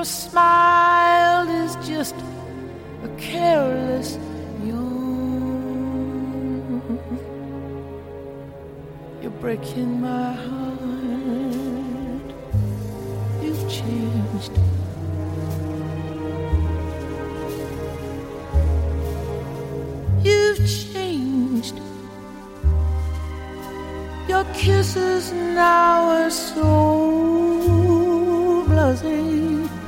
Your smile is just a careless yawn. You're breaking my heart. You've changed. You've changed. Your kisses now are so blasé.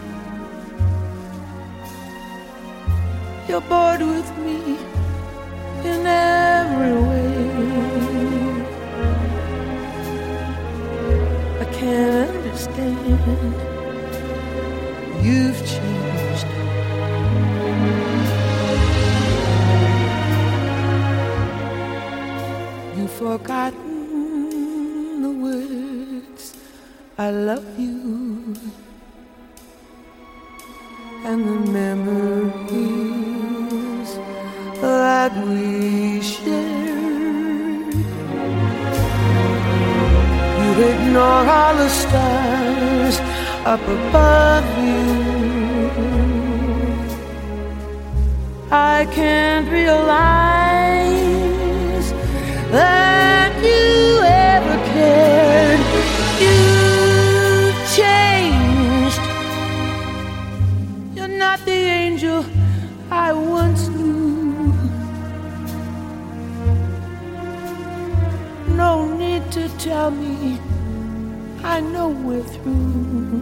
You're bored with me in every way. I can't understand. You've changed. You've forgotten the words I love you and the memories that we shared. You ignore all the stars up above you. I can't realize that you ever cared. You've changed. You're not the angel I once knew. No need to tell me, I know we're through.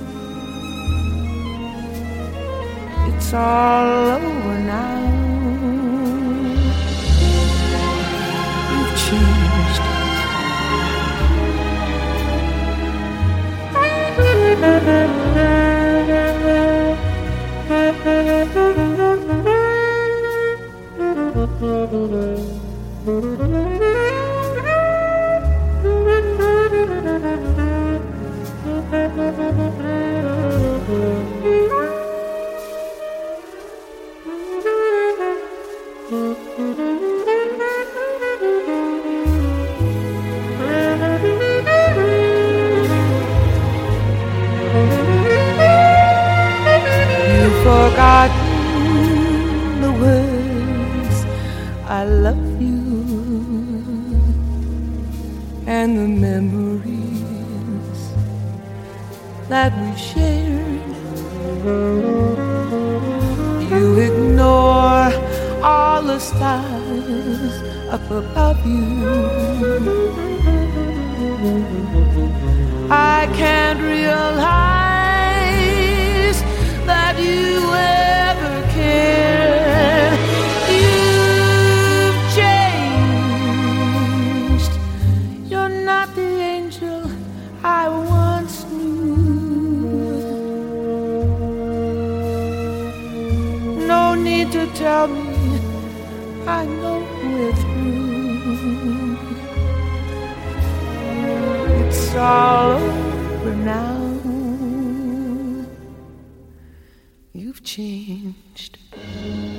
It's all over now. You've changed. You've forgotten the words I love you and the memories that we shared. You ignore all the stars up above you. I can't realize that you ever cared. You've changed. You're not the angel I once knew. No need to tell me, I know we're through. It's all over now. You've changed.